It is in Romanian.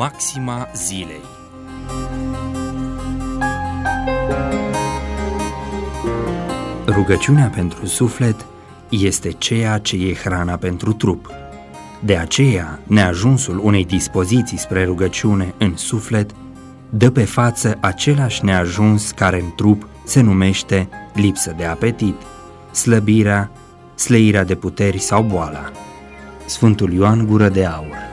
Maxima zilei. Rugăciunea pentru suflet este ceea ce e hrana pentru trup. De aceea, neajunsul unei dispoziții spre rugăciune în suflet dă pe față același neajuns care în trup se numește lipsă de apetit, slăbirea, sleirea de puteri sau boala. Sfântul Ioan Gură de Aur.